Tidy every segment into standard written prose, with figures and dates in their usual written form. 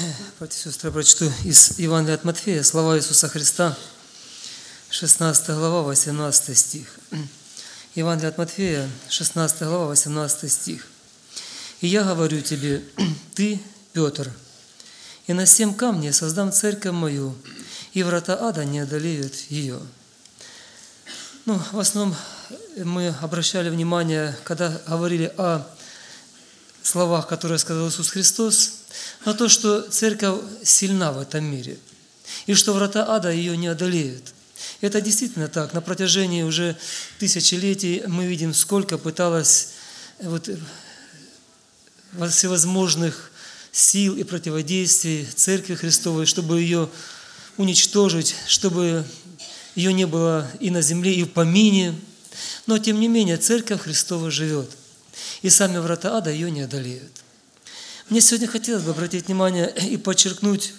Братья и сестры, прочту из Евангелия от Матфея слова Иисуса Христа, 16 глава, 18 стих. Евангелие от Матфея, 16 глава, 18 стих. «И я говорю тебе, ты, Петр, и на сем камне создам церковь мою, и врата ада не одолеют ее». В основном мы обращали внимание, когда говорили о словах, которые сказал Иисус Христос, на то, что церковь сильна в этом мире, и что врата ада ее не одолеют. Это действительно так. На протяжении уже тысячелетий мы видим, сколько пыталось всевозможных сил и противодействий Церкви Христовой, чтобы ее уничтожить, чтобы ее не было и на земле, и в помине. Но, тем не менее, Церковь Христова живет, и сами врата ада ее не одолеют. Мне сегодня хотелось бы обратить внимание и подчеркнуть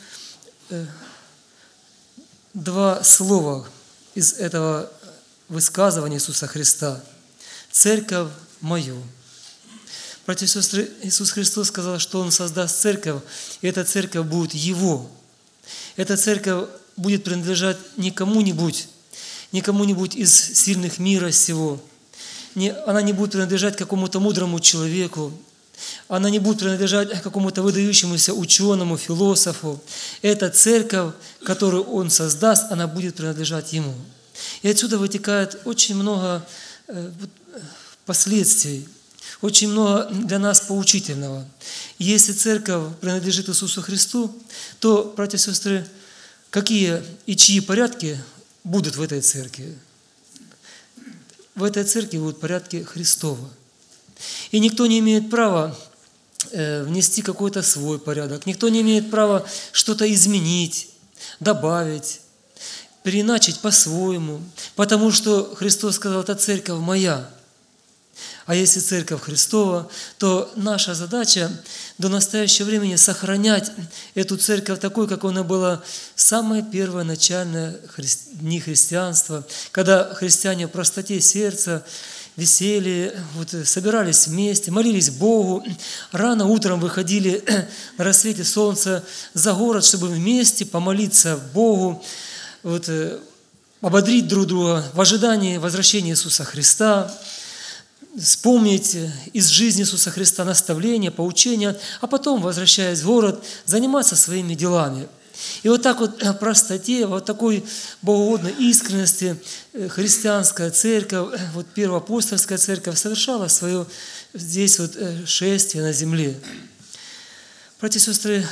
два слова из этого высказывания Иисуса Христа. «Церковь мою». Братья и сестры, Иисус Христос сказал, что Он создаст церковь, и эта церковь будет Его. Эта церковь будет принадлежать не кому-нибудь из сильных мира сего. Она не будет принадлежать какому-то мудрому человеку. Она не будет принадлежать какому-то выдающемуся ученому, философу. Эта церковь, которую Он создаст, она будет принадлежать Ему. И отсюда вытекает очень много последствий, очень много для нас поучительного. Если церковь принадлежит Иисусу Христу, то, братья и сестры, какие и чьи порядки будут в этой церкви? В этой церкви будут порядки Христовы. И никто не имеет права внести какой-то свой порядок. Никто не имеет права что-то изменить, добавить, переиначить по-своему. Потому что Христос сказал, это церковь моя. А если церковь Христова, то наша задача до настоящего времени сохранять эту церковь такой, как она была в самое первое начальное дни христианства, когда христиане в простоте сердца, веселье, собирались вместе, молились Богу, рано утром выходили на рассвете солнца за город, чтобы вместе помолиться Богу, ободрить друг друга в ожидании возвращения Иисуса Христа, вспомнить из жизни Иисуса Христа наставления, поучения, а потом, возвращаясь в город, заниматься своими делами. И вот так в простоте, вот такой богоугодной искренности христианская церковь, первоапостольская церковь совершала свое здесь шествие на земле. Братья и сестры,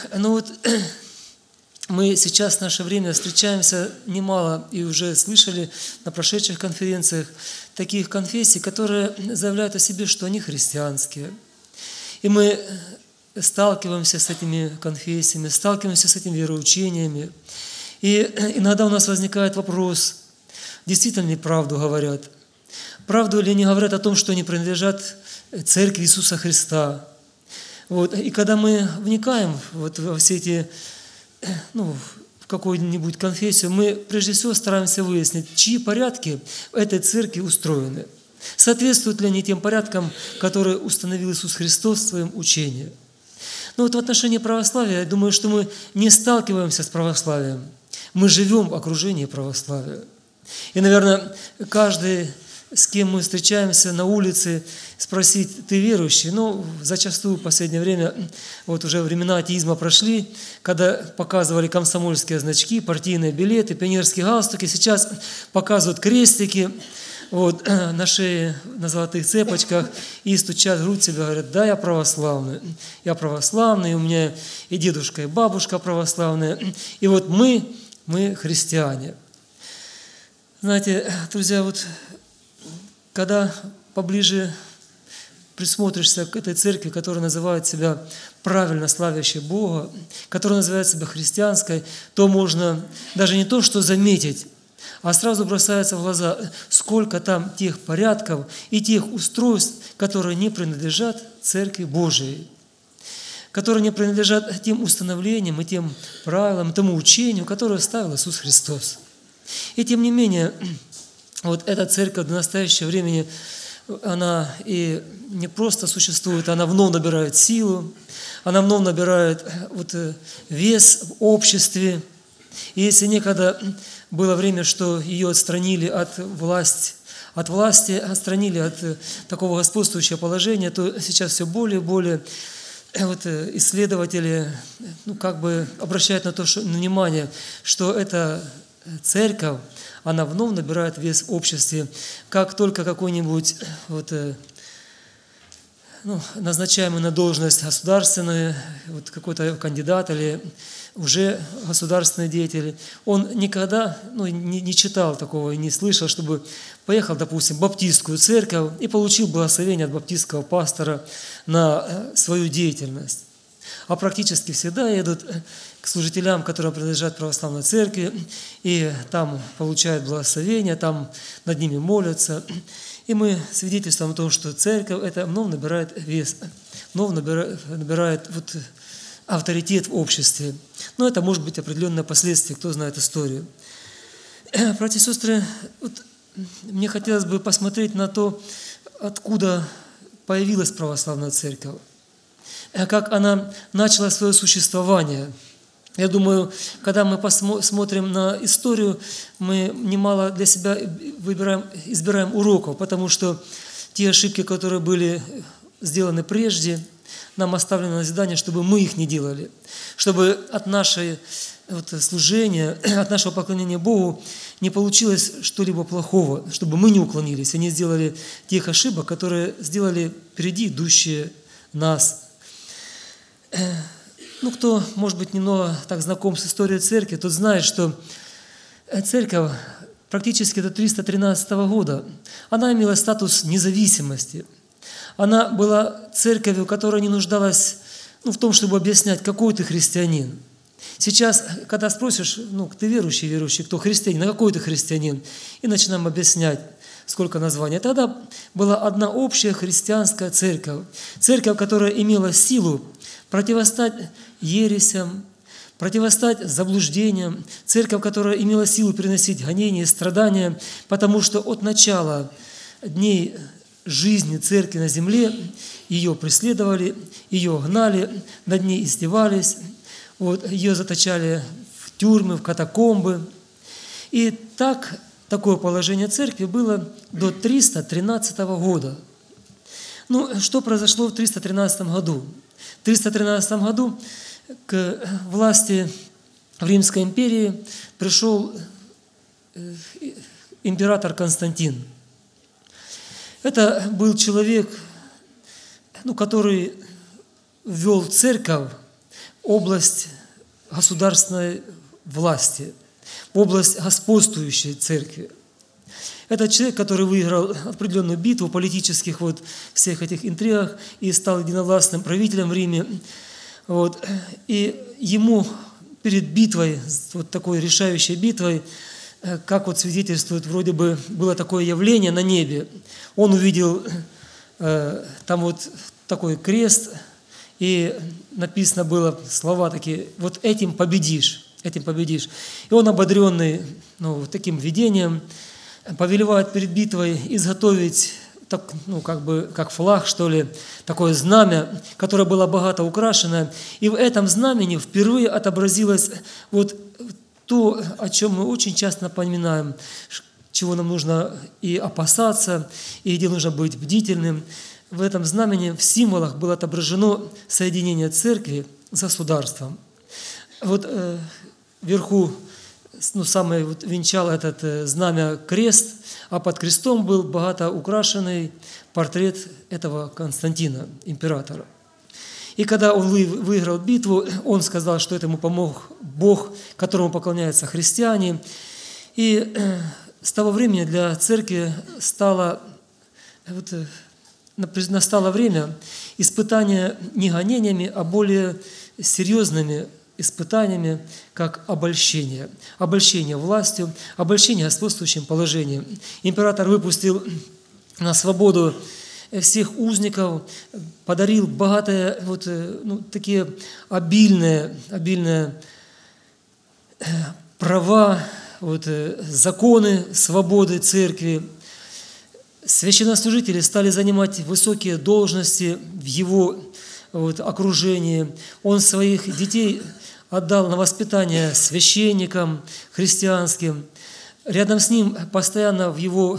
мы сейчас в наше время встречаемся немало и уже слышали на прошедших конференциях таких конфессий, которые заявляют о себе, что они христианские. И мы сталкиваемся с этими конфессиями, сталкиваемся с этими вероучениями. И иногда у нас возникает вопрос, действительно ли правду говорят? Правду ли они говорят о том, что они принадлежат Церкви Иисуса Христа? И когда мы вникаем во все эти, в какую-нибудь конфессию, мы прежде всего стараемся выяснить, чьи порядки в этой церкви устроены. Соответствуют ли они тем порядкам, которые установил Иисус Христос в своем учении? В отношении православия, я думаю, что мы не сталкиваемся с православием. Мы живем в окружении православия. И, наверное, каждый, с кем мы встречаемся на улице, спросить, ты верующий? Зачастую в последнее время, уже времена атеизма прошли, когда показывали комсомольские значки, партийные билеты, пионерские галстуки, сейчас показывают крестики на шее, на золотых цепочках, и стучат в грудь себя, говорят, да, я православный, у меня и дедушка, и бабушка православные, и мы христиане. Знаете, друзья, когда поближе присмотришься к этой церкви, которая называет себя правильно славящей Бога, которая называет себя христианской, то можно даже не то, что заметить, а сразу бросается в глаза, сколько там тех порядков и тех устройств, которые не принадлежат Церкви Божией, которые не принадлежат тем установлениям и тем правилам, тому учению, которое оставил Иисус Христос. И тем не менее, эта церковь до настоящего времени она и не просто существует, она вновь набирает силу, она вновь набирает вес в обществе. И если некогда было время, что ее отстранили от власти, отстранили от такого господствующего положения, то сейчас все более и более исследователи обращают на то внимание, что эта церковь, она вновь набирает вес в обществе. Как только какой-нибудь назначаемый на должность государственную, какой-то кандидат или уже государственный деятель, он никогда не читал такого, не слышал, чтобы поехал, допустим, в баптистскую церковь и получил благословение от баптистского пастора на свою деятельность. А практически всегда едут к служителям, которые принадлежат православной церкви, и там получают благословение, там над ними молятся. И мы свидетельствуем о том, что церковь это вновь набирает вес, вновь набирает авторитет в обществе. Но это может быть определенное последствие, кто знает историю. Братья и сестры, мне хотелось бы посмотреть на то, откуда появилась православная церковь, как она начала свое существование. Я думаю, когда мы посмотрим на историю, мы немало для себя избираем уроков, потому что те ошибки, которые были сделаны прежде, нам оставлено назидание, чтобы мы их не делали, чтобы от нашего служения, от нашего поклонения Богу не получилось что-либо плохого, чтобы мы не уклонились и не сделали тех ошибок, которые сделали впереди идущие нас. Кто, может быть, немного так знаком с историей церкви, тот знает, что церковь практически до 313 года, она имела статус независимости. Она была церковью, которая не нуждалась в том, чтобы объяснять, какой ты христианин. Сейчас, когда спросишь, ты верующий, кто христианин, какой ты христианин, и начинаем объяснять, сколько названий. Тогда была одна общая христианская церковь. Церковь, которая имела силу противостать ересям, противостать заблуждениям. Церковь, которая имела силу переносить гонения и страдания, потому что от начала дней жизни церкви на земле ее преследовали, ее гнали, над ней издевались, ее заточали в тюрьмы, в катакомбы. И такое положение церкви было до 313 года. Что произошло в 313 году? В 313 году к власти в Римской империи пришел император Константин. Это был человек, который ввел церковь в область государственной власти, в область господствующей церкви. Это человек, который выиграл определенную битву политических всех этих интригах и стал единовластным правителем в Риме. И ему перед битвой, такой решающей битвой, как свидетельствует, вроде бы было такое явление на небе. Он увидел там такой крест, и написано было слова такие: этим победишь, этим победишь. И он, ободренный таким видением, повелевает перед битвой изготовить, как флаг, что ли, такое знамя, которое было богато украшено. И в этом знамени впервые отобразилось то, о чем мы очень часто напоминаем, чего нам нужно и опасаться, и где нужно быть бдительным. В этом знамени, в символах было отображено соединение церкви с государством. Вверху самое венчало этот знамя крест, а под крестом был богато украшенный портрет этого Константина, императора. И когда он выиграл битву, он сказал, что этому помог Бог, которому поклоняются христиане. И с того времени для церкви настало время испытания не гонениями, а более серьезными испытаниями, как обольщение. Обольщение властью, обольщение господствующим положением. Император выпустил на свободу всех узников, подарил богатые, такие обильные права, законы свободы церкви. священнослужители стали занимать высокие должности в его окружении. Он своих детей отдал на воспитание священникам христианским. Рядом с ним постоянно в его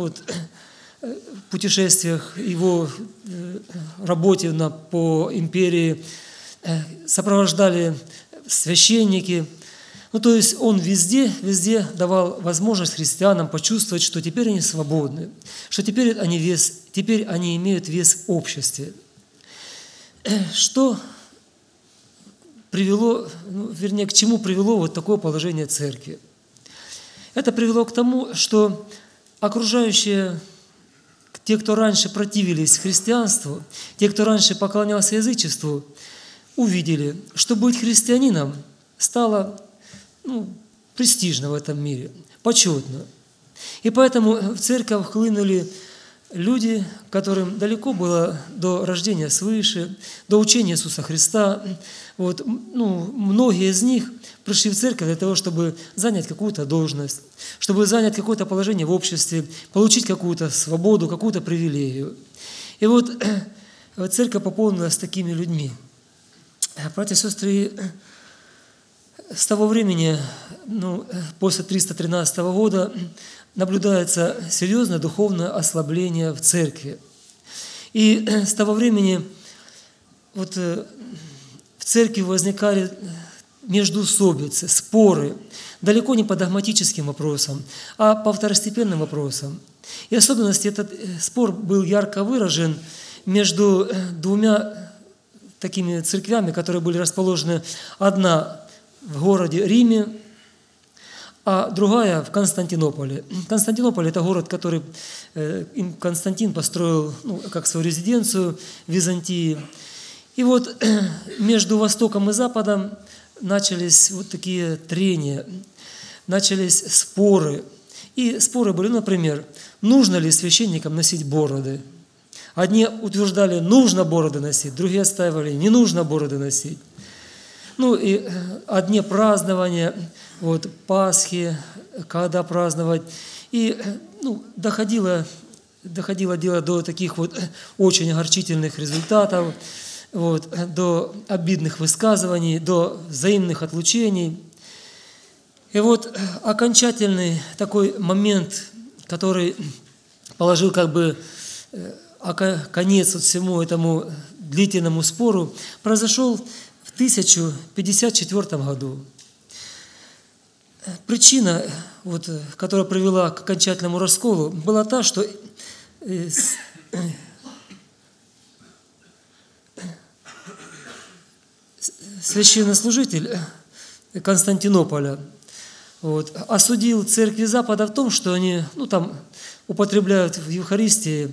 путешествиях, его работе по империи сопровождали священники. То есть он везде давал возможность христианам почувствовать, что теперь они свободны, что теперь они имеют вес в обществе. Что привело, к чему привело такое положение церкви? Это привело к тому, что окружающие, те, кто раньше противились христианству, те, кто раньше поклонялся язычеству, увидели, что быть христианином стало престижно в этом мире, почетно. И поэтому в церковь хлынули люди, которым далеко было до рождения свыше, до учения Иисуса Христа. Многие из них пришли в церковь для того, чтобы занять какую-то должность, чтобы занять какое-то положение в обществе, получить какую-то свободу, какую-то привилегию. И церковь пополнилась такими людьми. Братья и сестры, с того времени, после 313 года, наблюдается серьезное духовное ослабление в церкви. И с того времени в церкви возникали междоусобицы, споры, далеко не по догматическим вопросам, а по второстепенным вопросам. И в особенности этот спор был ярко выражен между двумя такими церквями, которые были расположены, одна в городе Риме, а другая в Константинополе. Константинополь – это город, который Константин построил как свою резиденцию в Византии. И между Востоком и Западом начались такие трения, начались споры. И споры были, например, нужно ли священникам носить бороды. Одни утверждали, нужно бороды носить, другие отстаивали, не нужно бороды носить. И одни празднования, Пасхи, когда праздновать. И доходило дело до таких очень огорчительных результатов, до обидных высказываний, до взаимных отлучений. И окончательный такой момент, который положил конец всему этому длительному спору, произошел в 1054 году. Причина, которая привела к окончательному расколу, была та, что священнослужитель Константинополя осудил церкви Запада в том, что они там употребляют в Евхаристии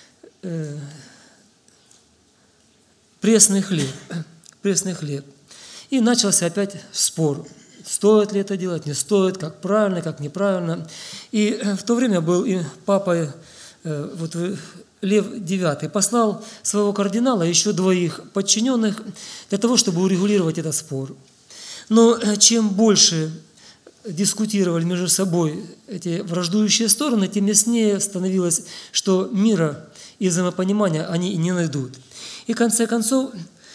пресный хлеб. И начался опять спор. Стоит ли это делать, не стоит, как правильно, как неправильно. И в то время был и папа Лев IX послал своего кардинала, еще двоих подчиненных, для того, чтобы урегулировать этот спор. Но чем больше дискутировали между собой эти враждующие стороны, тем яснее становилось, что мира и взаимопонимания они не найдут. И в конце концов,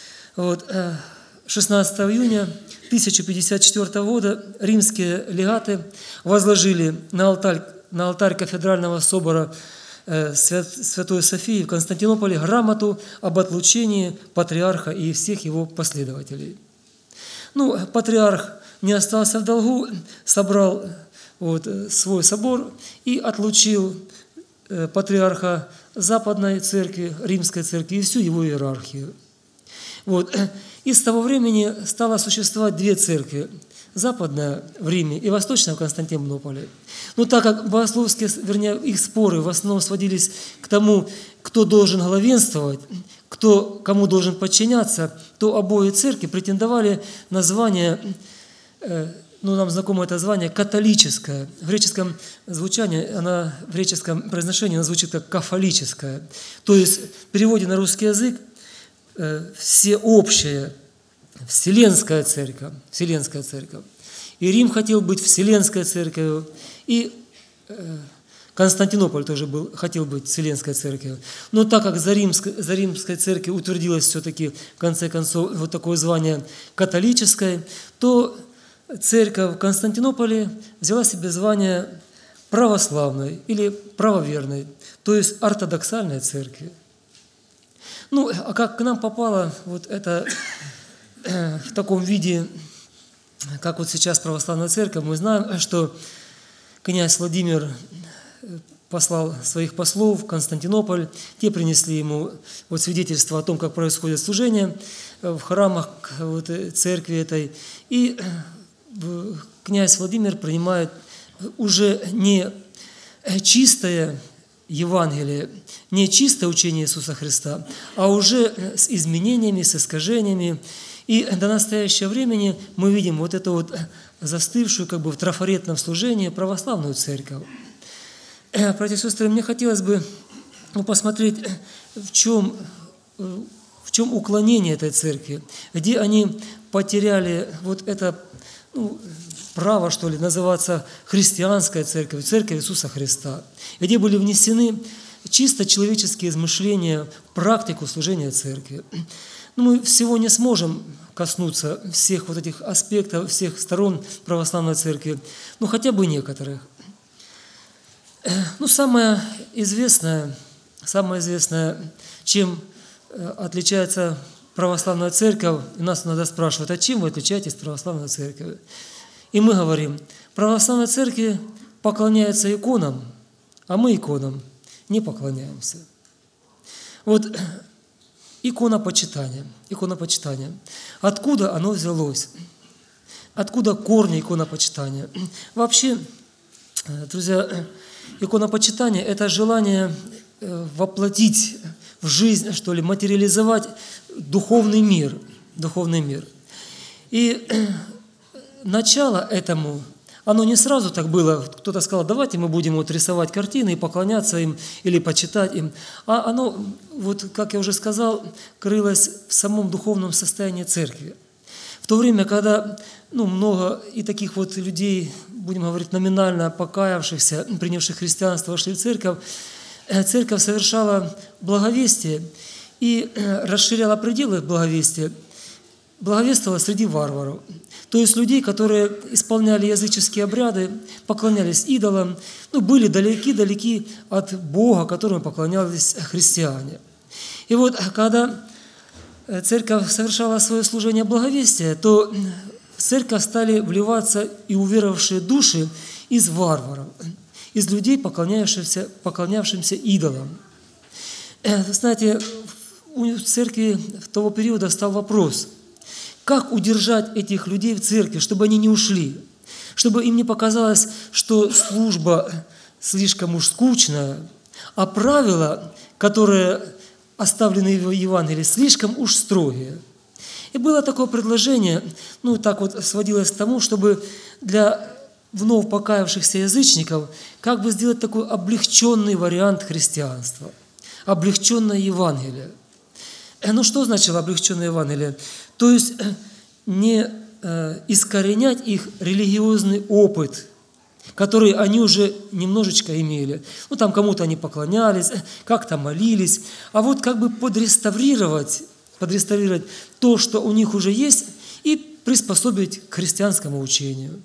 16 июня 1054 года римские легаты возложили на алтарь кафедрального собора Святой Софии в Константинополе грамоту об отлучении патриарха и всех его последователей. Патриарх не остался в долгу, собрал свой собор и отлучил патриарха Западной церкви, Римской церкви и всю его иерархию. И с того времени стало существовать две церкви. Западная в Риме и восточная в Константинополе. Но так как богословские, их споры в основном сводились к тому, кто должен главенствовать, кому должен подчиняться, то обои церкви претендовали на звание, нам знакомо это звание, католическое. В греческом звучании, в греческом произношении она звучит как кафолическое. То есть в переводе на русский язык всеобщая, Вселенская церковь. И Рим хотел быть Вселенской церковью, и Константинополь тоже хотел быть Вселенской церковью. Но так как за Римской церковью утвердилось все-таки, в конце концов, вот такое звание католической, то церковь в Константинополе взяла себе звание православной или правоверной, то есть ортодоксальной церкви. Ну, а как к нам попало вот это в таком виде, как вот сейчас православная церковь, мы знаем, что князь Владимир послал своих послов в Константинополь, те принесли ему вот свидетельство о том, как происходит служение в храмах вот церкви этой, и князь Владимир принимает уже не чистое Евангелие, не чистое учение Иисуса Христа, а уже с изменениями, с искажениями. И до настоящего времени мы видим вот эту вот застывшую как бы в трафаретном служении православную церковь. Братья и сестры, мне хотелось бы посмотреть, в чем уклонение этой церкви, где они потеряли вот это право, что ли, называться христианской церковью, церковь Иисуса Христа, где были внесены чисто человеческие измышления в практику служения церкви. Мы всего не сможем коснуться всех вот этих аспектов, всех сторон православной церкви, хотя бы некоторых. Самое известное, чем отличается православная церковь, и нас иногда спрашивают, а чем вы отличаетесь от православной церкви? И мы говорим, православная церковь поклоняется иконам, а мы иконам не поклоняемся. Вот иконопочитание. Откуда оно взялось? Откуда корни иконопочитания? Вообще, друзья, иконопочитание – это желание воплотить в жизнь, что ли, материализовать духовный мир. И начало этому, оно не сразу так было. Кто-то сказал, давайте мы будем вот рисовать картины и поклоняться им или почитать им. А оно, вот как я уже сказал, крылось в самом духовном состоянии церкви. В то время, когда много и таких вот людей, будем говорить, номинально покаявшихся, принявших христианство, вошли в церковь, церковь совершала благовестие и расширяла пределы благовестия, благовествовала среди варваров. То есть людей, которые исполняли языческие обряды, поклонялись идолам, были далеки от Бога, которому поклонялись христиане. И вот когда церковь совершала свое служение благовестия, то в церковь стали вливаться и уверовавшие души из варваров, из людей, поклонявшимся идолам. Знаете, у церкви того периода стал вопрос, как удержать этих людей в церкви, чтобы они не ушли, чтобы им не показалось, что служба слишком уж скучная, а правила, которые оставлены в Евангелии, слишком уж строгие. И было такое предложение, так вот сводилось к тому, чтобы для вновь покаявшихся язычников как бы сделать такой облегченный вариант христианства, облегченное Евангелие. Что значило облегченное Евангелие? То есть не искоренять их религиозный опыт, который они уже немножечко имели. Там кому-то они поклонялись, как-то молились, а вот как бы подреставрировать то, что у них уже есть, и приспособить к христианскому учению.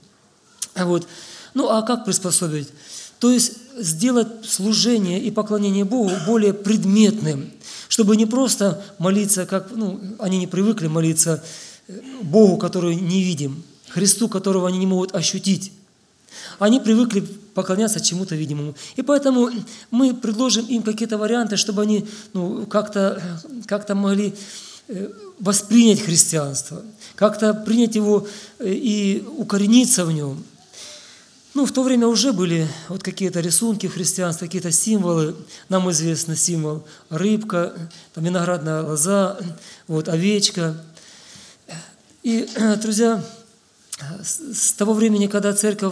А как приспособить? То есть сделать служение и поклонение Богу более предметным, чтобы не просто молиться, как они не привыкли молиться Богу, который не видим, Христу, которого они не могут ощутить. Они привыкли поклоняться чему-то видимому. И поэтому мы предложим им какие-то варианты, чтобы они как-то могли воспринять христианство, как-то принять его и укорениться в нем. В то время уже были вот какие-то рисунки в христианстве, какие-то символы. Нам известный символ рыбка, виноградная лоза, овечка. И, друзья, с того времени, когда церковь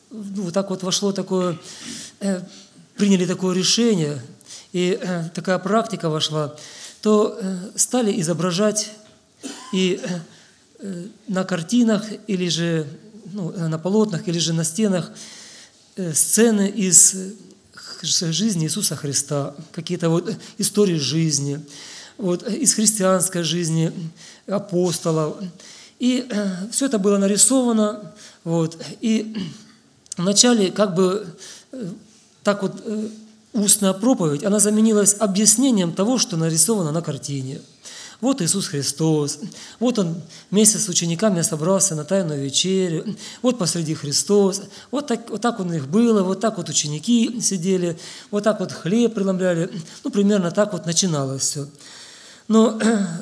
приняли такое решение, и такая практика вошла, то стали изображать и на картинах, или же на полотнах, или же на стенах сцены из жизни Иисуса Христа, какие-то вот истории жизни, вот из христианской жизни апостолов. И все это было нарисовано, вот, и вначале как бы так вот устная проповедь, она заменилась объяснением того, что нарисовано на картине. Вот Иисус Христос, вот Он вместе с учениками собрался на Тайную вечерю, вот посреди Христос, вот так у них было, вот так вот ученики сидели, вот так вот хлеб преломляли, примерно так вот начиналось все. Но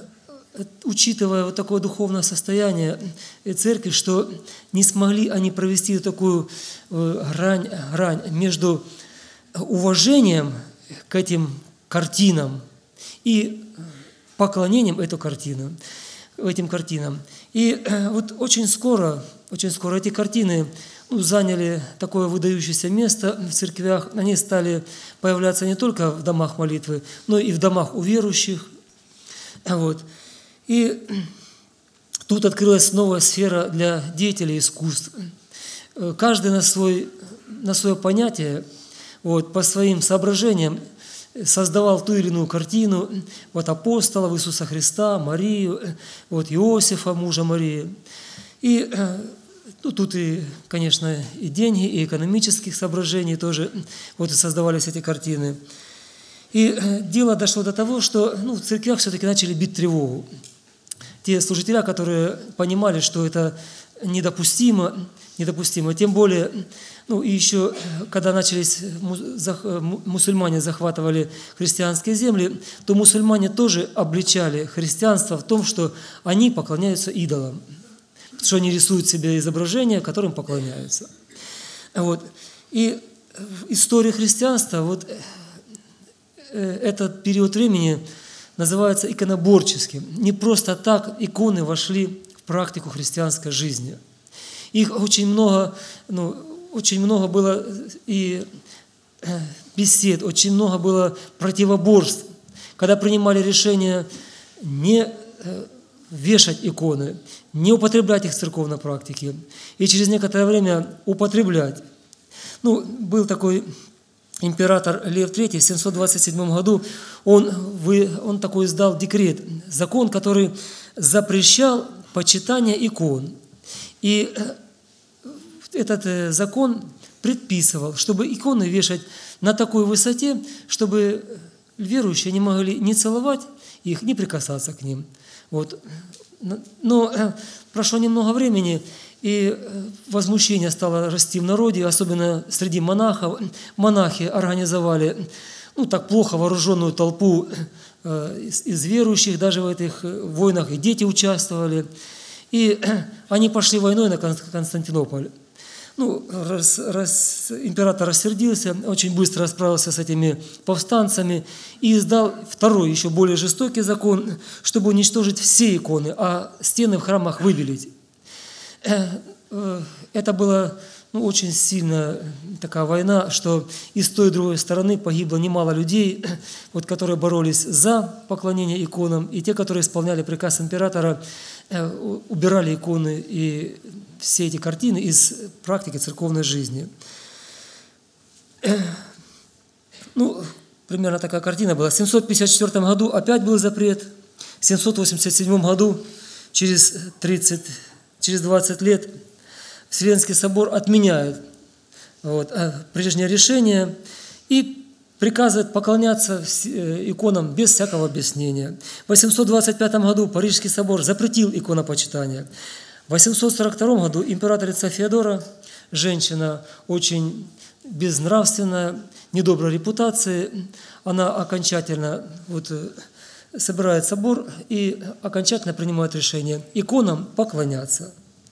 учитывая вот такое духовное состояние церкви, что не смогли они провести такую грань между уважением к этим картинам и поклонением этим картинам. И вот очень скоро эти картины заняли такое выдающееся место в церквях. Они стали появляться не только в домах молитвы, но и в домах у верующих. Вот. И тут открылась новая сфера для деятелей искусств. Каждый на свое понятие, вот, по своим соображениям создавал ту или иную картину, вот апостолов Иисуса Христа, Марию, вот Иосифа, мужа Марии. И тут и, конечно, и деньги, и экономических соображений тоже вот и создавались эти картины. И дело дошло до того, что в церквях все-таки начали бить тревогу. Те служители, которые понимали, что это недопустимо, тем более, и еще, когда начались мусульмане захватывали христианские земли, то мусульмане тоже обличали христианство в том, что они поклоняются идолам, что они рисуют себе изображения, которым поклоняются. Вот. И в истории христианства вот этот период времени называется иконоборческим. Не просто так иконы вошли в практику христианской жизни. Их очень много было и бесед, очень много было противоборств, когда принимали решение не вешать иконы, не употреблять их в церковной практике, и через некоторое время употреблять. Был такой император Лев III в 727 году, он такой издал декрет, закон, который запрещал почитание икон. И этот закон предписывал, чтобы иконы вешать на такой высоте, чтобы верующие не могли ни целовать их, ни прикасаться к ним. Вот. Но прошло немного времени, и возмущение стало расти в народе, особенно среди монахов. Монахи организовали так плохо вооруженную толпу из верующих, даже в этих войнах и дети участвовали. И они пошли войной на Константинополь. Раз император рассердился, очень быстро расправился с этими повстанцами и издал второй, еще более жестокий закон, чтобы уничтожить все иконы, а стены в храмах выбелить. Это была очень сильная такая война, что и с той, и с другой стороны погибло немало людей, которые боролись за поклонение иконам, и те, которые исполняли приказ императора, убирали иконы и все эти картины из практики церковной жизни. Примерно такая картина была. В 754 году опять был запрет, в 787 году, через 20 лет, Вселенский собор отменяет прежнее решение и приказывает поклоняться иконам без всякого объяснения. В 825 году Парижский собор запретил иконопочитание. В 842 году императрица Феодора, женщина очень безнравственная, недоброй репутации, она окончательно собирает собор и окончательно принимает решение иконам поклоняться.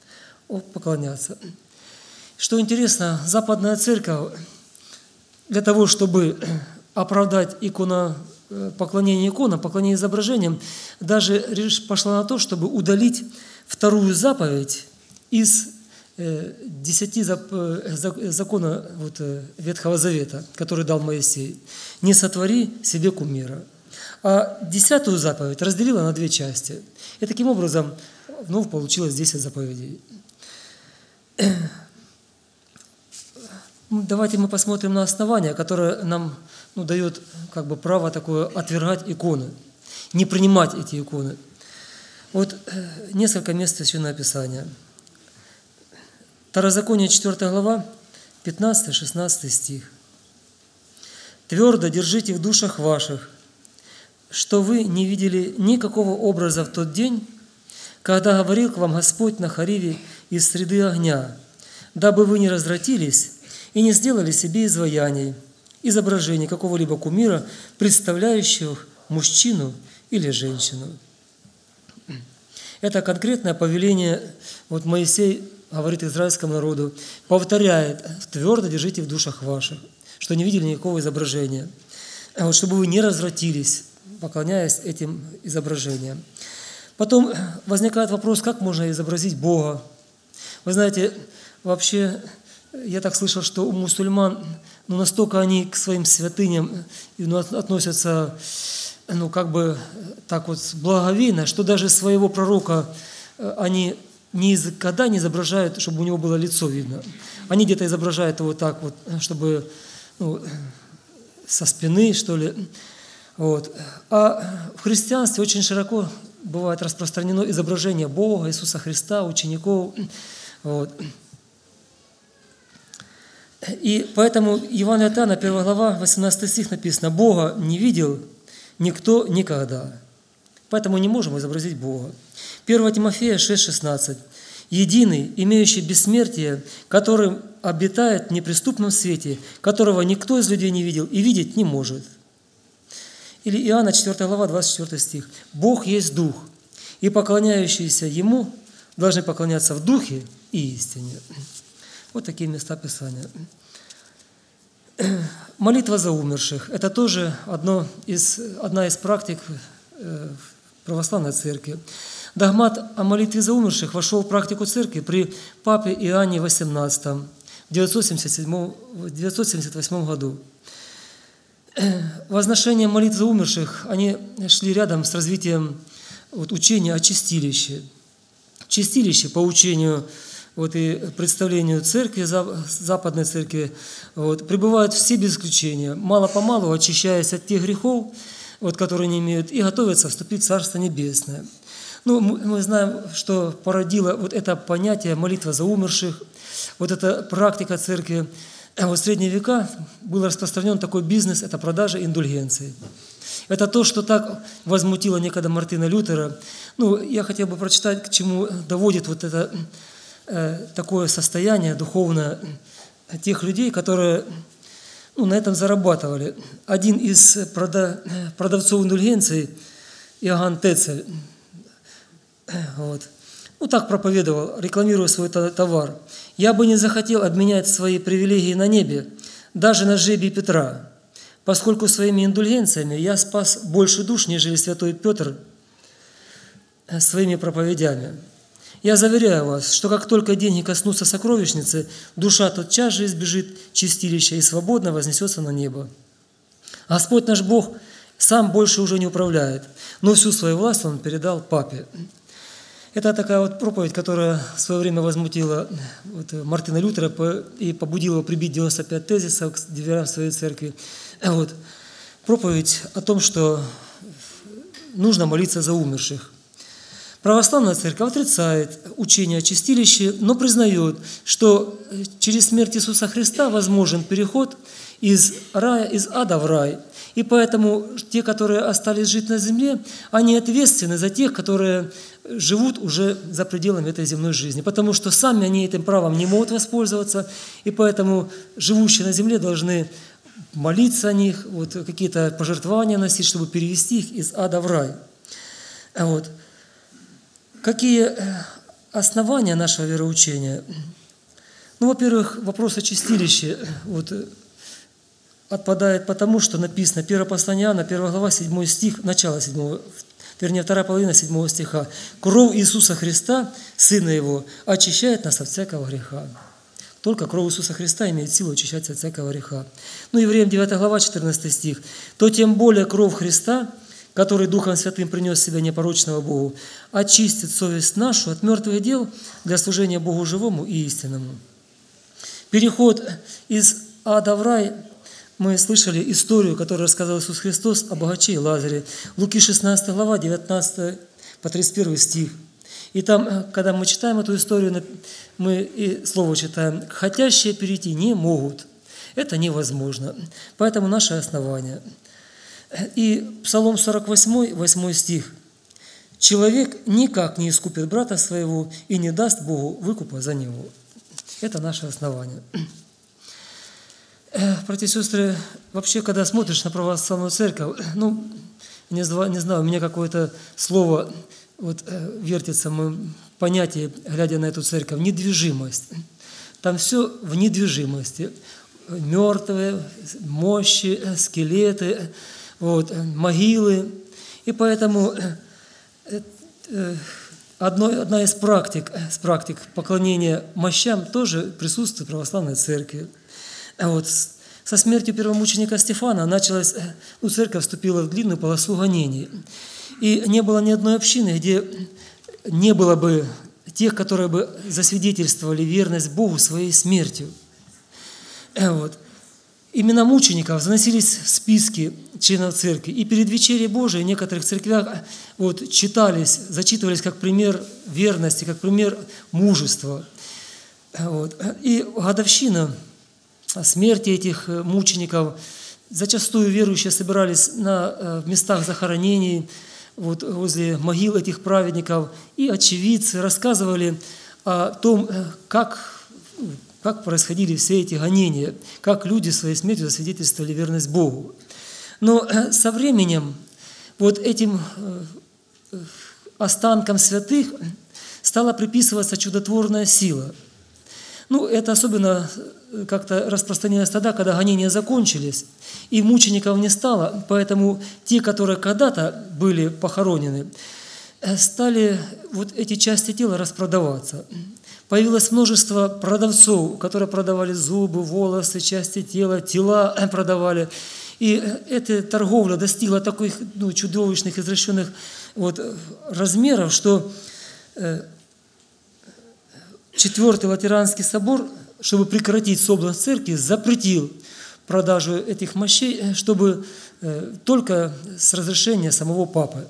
Что интересно, Западная Церковь для того, чтобы оправдать поклонение иконам, поклонение изображениям, даже пошла на то, чтобы удалить вторую заповедь из 10 закона Ветхого Завета, который дал Моисей. «Не сотвори себе кумира». А 10-ю заповедь разделила на 2 части. И таким образом вновь получилось 10 заповедей. Давайте мы посмотрим на основание, которое нам дает право такое отвергать иконы, не принимать эти иконы. Вот несколько мест Священного Писания. Второзаконие, 4 глава, 15-16 стих. «Твердо держите в душах ваших, что вы не видели никакого образа в тот день, когда говорил к вам Господь на Хориве из среды огня, дабы вы не развратились и не сделали себе изваяний, изображений какого-либо кумира, представляющего мужчину или женщину». Это конкретное повеление, Моисей говорит израильскому народу, повторяет: «Твердо держите в душах ваших, что не видели никакого изображения, чтобы вы не развратились, поклоняясь этим изображениям». Потом возникает вопрос, как можно изобразить Бога. Вы знаете, вообще, я так слышал, что у мусульман настолько они к своим святыням относятся благоговейно, что даже своего пророка они никогда не изображают, чтобы у него было лицо видно. Они где-то изображают его так чтобы со спины, что ли. А в христианстве очень широко бывает распространено изображение Бога, Иисуса Христа, учеников. И поэтому Евангелие от Иоанна, 1 глава, 18 стих написано: «Бога не видел никто никогда». Поэтому не можем изобразить Бога. 1 Тимофея 6,16. «Единый, имеющий бессмертие, который обитает в неприступном свете, которого никто из людей не видел и видеть не может». Или Иоанна 4 глава, 24 стих. «Бог есть Дух, и поклоняющиеся Ему должны поклоняться в Духе и истине». Вот такие места Писания. Молитва за умерших – это тоже одна из практик православной церкви. Догмат о молитве за умерших вошел в практику церкви при папе Иоанне XVIII в 978 году. Возношение молитв за умерших, они шли рядом с развитием учения о чистилище. Чистилище по учению и представлению церкви, западной церкви, пребывают все без исключения, мало-помалу очищаясь от тех грехов, которые не имеют, и готовятся вступить в Царство Небесное. Мы знаем, что породило это понятие молитва за умерших, эта практика церкви. В средние века был распространен такой бизнес – это продажа индульгенций. Это то, что так возмутило некогда Мартина Лютера. Я хотел бы прочитать, к чему доводит это такое состояние духовное тех людей, которые на этом зарабатывали. Один из продавцов индульгенций, Иоганн Тецель, так проповедовал, рекламируя свой товар: «Я бы не захотел обменять свои привилегии на небе, даже на жребий Петра, поскольку своими индульгенциями я спас больше душ, нежели святой Петр своими проповедями. Я заверяю вас, что как только деньги коснутся сокровищницы, душа тотчас же избежит чистилища и свободно вознесется на небо. Господь наш Бог сам больше уже не управляет, но всю свою власть Он передал папе». Это такая проповедь, которая в свое время возмутила Мартина Лютера и побудила его прибить 95 тезисов к дверям своей церкви. Проповедь о том, что нужно молиться за умерших. Православная церковь отрицает учение о чистилище, но признает, что через смерть Иисуса Христа возможен переход из ада в рай. И поэтому те, которые остались жить на земле, они ответственны за тех, которые живут уже за пределами этой земной жизни. Потому что сами они этим правом не могут воспользоваться, и поэтому живущие на земле должны молиться о них, какие-то пожертвования носить, чтобы перевести их из ада в рай. Какие основания нашего вероучения? Во-первых, вопрос о чистилище отпадает потому, что написано, 1 послание Иоанна, 1 глава, 7 стих, начало 7, вторая половина 7 стиха. «Кровь Иисуса Христа, Сына Его, очищает нас от всякого греха». Только кровь Иисуса Христа имеет силу очищать от всякого греха. Евреям 9 глава, 14 стих. «То тем более кровь Христа, который Духом Святым принес себя непорочного Богу, очистит совесть нашу от мертвых дел для служения Богу живому и истинному». Переход из ада в рай, мы слышали историю, которую рассказал Иисус Христос о богаче и Лазаре. Луки 16 глава, 19 по 31 стих. И там, когда мы читаем эту историю, мы и слово читаем: «Хотящие перейти не могут». Это невозможно. Поэтому наше основание. И Псалом 48, 8 стих. «Человек никак не искупит брата своего и не даст Богу выкупа за него». Это наше основание. Братья и сестры, вообще, когда смотришь на православную церковь, не знаю, у меня какое-то слово вертится в моем понятии, глядя на эту церковь: недвижимость. Там все в недвижимости. Мертвые, мощи, скелеты, могилы. И поэтому одна из практик поклонения мощам тоже присутствует в православной церкви. Со смертью первомученика Стефана церковь вступила в длинную полосу гонений. И не было ни одной общины, где не было бы тех, которые бы засвидетельствовали верность Богу своей смертью. Имена мучеников заносились в списки членов церкви. И перед вечерей Божией в некоторых церквях зачитывались как пример верности, как пример мужества. И годовщина смерти этих мучеников, зачастую верующие собирались в местах захоронений, возле могил этих праведников, и очевидцы рассказывали о том, как происходили все эти гонения, как люди своей смертью засвидетельствовали верность Богу. Но со временем этим останкам святых стала приписываться чудотворная сила. Это особенно как-то распространилось тогда, когда гонения закончились, и мучеников не стало, поэтому те, которые когда-то были похоронены, стали эти части тела распродаваться. Появилось множество продавцов, которые продавали зубы, волосы, части тела продавали. И эта торговля достигла таких чудовищных, извращенных размеров, что Четвертый Латеранский собор, чтобы прекратить соблазн церкви, запретил продажу этих мощей, чтобы только с разрешения самого папы.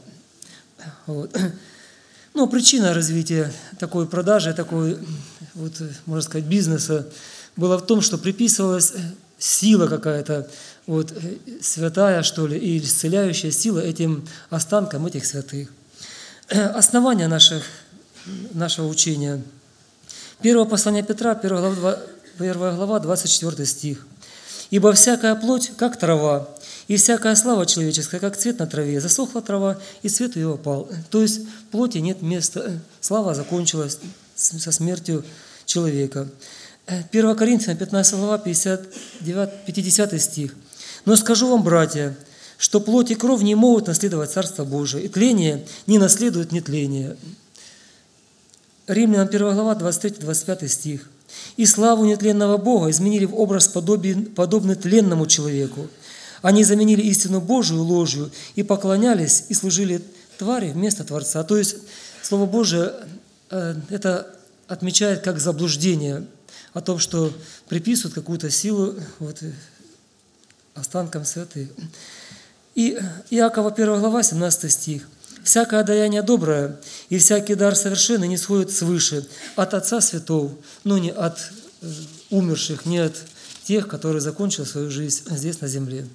Причина развития такой продажи, такой, можно сказать, бизнеса была в том, что приписывалась сила какая-то, святая, что ли, или исцеляющая сила этим останкам этих святых. Основание нашего учения. Первое послание Петра, 1 глава, 24 стих. «Ибо всякая плоть, как трава, и всякая слава человеческая, как цвет на траве. Засохла трава, и цвет ее опал». То есть в плоти нет места. Слава закончилась со смертью человека. 1 Коринфянам, 15 глава, 50 стих. «Но скажу вам, братья, что плоть и кровь не могут наследовать Царство Божие, и тление не наследует нетление». Римлянам 1 глава, 23-25 стих. «И славу нетленного Бога изменили в образ подобный тленному человеку. Они заменили истину Божию ложью и поклонялись и служили твари вместо Творца». То есть Слово Божие это отмечает как заблуждение о том, что приписывают какую-то силу останкам святых. И Иакова 1 глава, 17 стих. «Всякое даяние доброе и всякий дар совершенный не сходит свыше от Отца Святого, но не от умерших, не от тех, которые закончили свою жизнь здесь на земле».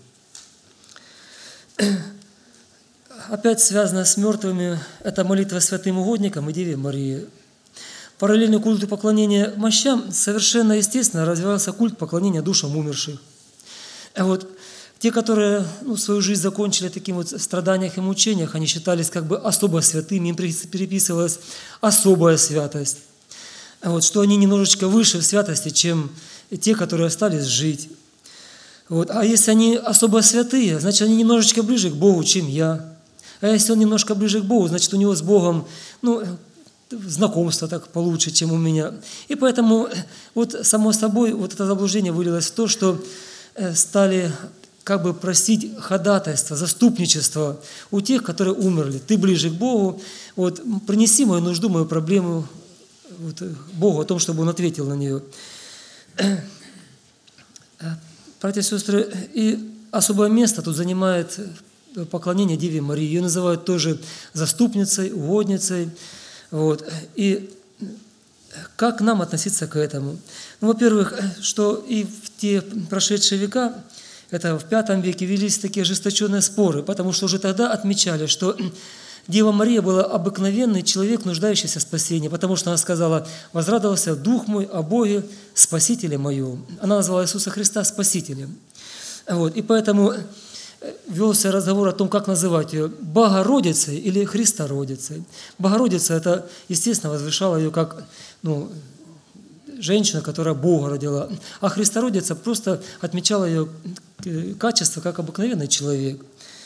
Опять связано с мертвыми – это молитва святым угодникам и Деве Марии. Параллельно культу поклонения мощам совершенно естественно развивался культ поклонения душам умерших. Те, которые свою жизнь закончили в таких страданиях и мучениях, они считались как бы особо святыми, им переписывалась особая святость, что они немножечко выше в святости, чем те, которые остались жить. А если они особо святые, значит, они немножечко ближе к Богу, чем я. А если он немножко ближе к Богу, значит, у него с Богом знакомство так получше, чем у меня. И поэтому само собой это заблуждение вылилось в то, что стали как бы просить ходатайство, заступничество у тех, которые умерли. Ты ближе к Богу, принеси мою нужду, мою проблему Богу о том, чтобы Он ответил на нее. братья и сестры, и особое место тут занимает поклонение Деве Марии. Ее называют тоже заступницей, угодницей. Вот. И как нам относиться к этому? Ну, во-первых, что и в те прошедшие века, это в V веке, велись такие ожесточенные споры, потому что уже тогда отмечали, что Дева Мария была обыкновенный человек, нуждающийся в спасении, потому что она сказала: «Возрадовался Дух мой о Боге, Спасителе моем». Она назвала Иисуса Христа Спасителем. Вот. И поэтому велся разговор о том, как называть ее: Богородицей или Христородицей. Богородица – это, естественно, возвышала ее как женщина, которая Бога родила, а Христородица просто отмечала ее качество как обыкновенный человек.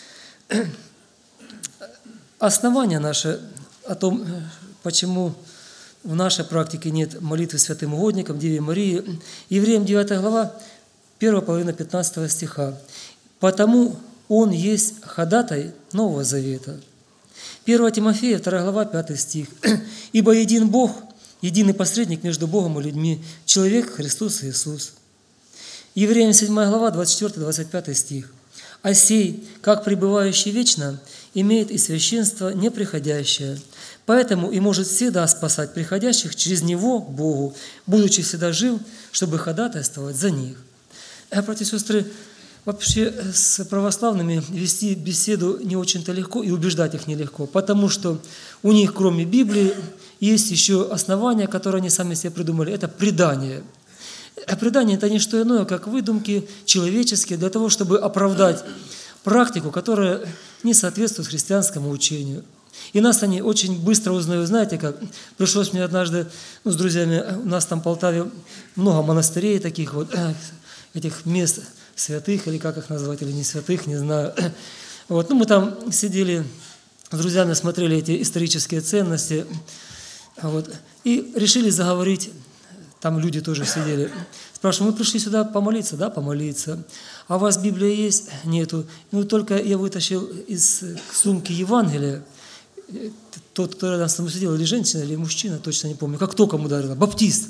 Основание наше о том, почему в нашей практике нет молитвы святым угодникам, Деве Марии, Евреям 9 глава, первая половина 15 стиха. «Потому Он есть ходатай Нового Завета». 1 Тимофея, 2 глава, 5 стих. «Ибо един Бог, единый посредник между Богом и людьми, человек Христос Иисус». Евреям 7 глава, 24-25 стих. «А сей, как пребывающий вечно, имеет и священство неприходящее, поэтому и может всегда спасать приходящих через Него к Богу, будучи всегда жив, чтобы ходатайствовать за них». Братья и сестры, вообще с православными вести беседу не очень-то легко и убеждать их нелегко, потому что у них, кроме Библии, есть еще основания, которые они сами себе придумали. Это предание. А предание – это не что иное, как выдумки человеческие для того, чтобы оправдать практику, которая не соответствует христианскому учению. И нас они очень быстро узнают. Знаете как? Пришлось мне однажды с друзьями, у нас там в Полтаве много монастырей таких вот, этих мест святых, или как их назвать, или не святых, не знаю. Вот. Мы там сидели с друзьями, смотрели эти исторические ценности, вот, и решили заговорить. Там люди тоже сидели. Спрашиваю: мы пришли сюда помолиться? Да, помолиться. А у вас Библия есть? Нету. Ну, только я вытащил из сумки Евангелие. Тот, кто рядом с нами сидел, или женщина, или мужчина, точно не помню. Как током ударило. Баптист.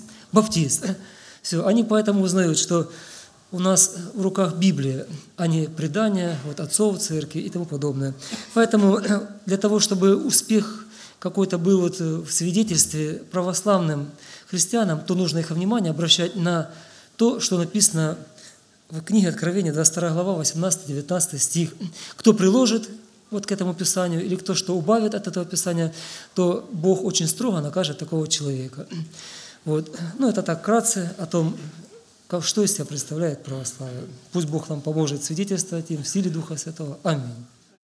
Все. Они поэтому узнают, что у нас в руках Библия, а не предания вот, отцов церкви и тому подобное. Поэтому для того, чтобы успех какой-то был вот в свидетельстве православным христианам, то нужно их внимание обращать на то, что написано в книге Откровения, 22 глава, 18-19 стих. Кто приложит вот к этому Писанию, или кто что убавит от этого Писания, то Бог очень строго накажет такого человека. Вот. Это так вкратце о том, что из себя представляет православие. Пусть Бог нам поможет свидетельствовать им в силе Духа Святого. Аминь.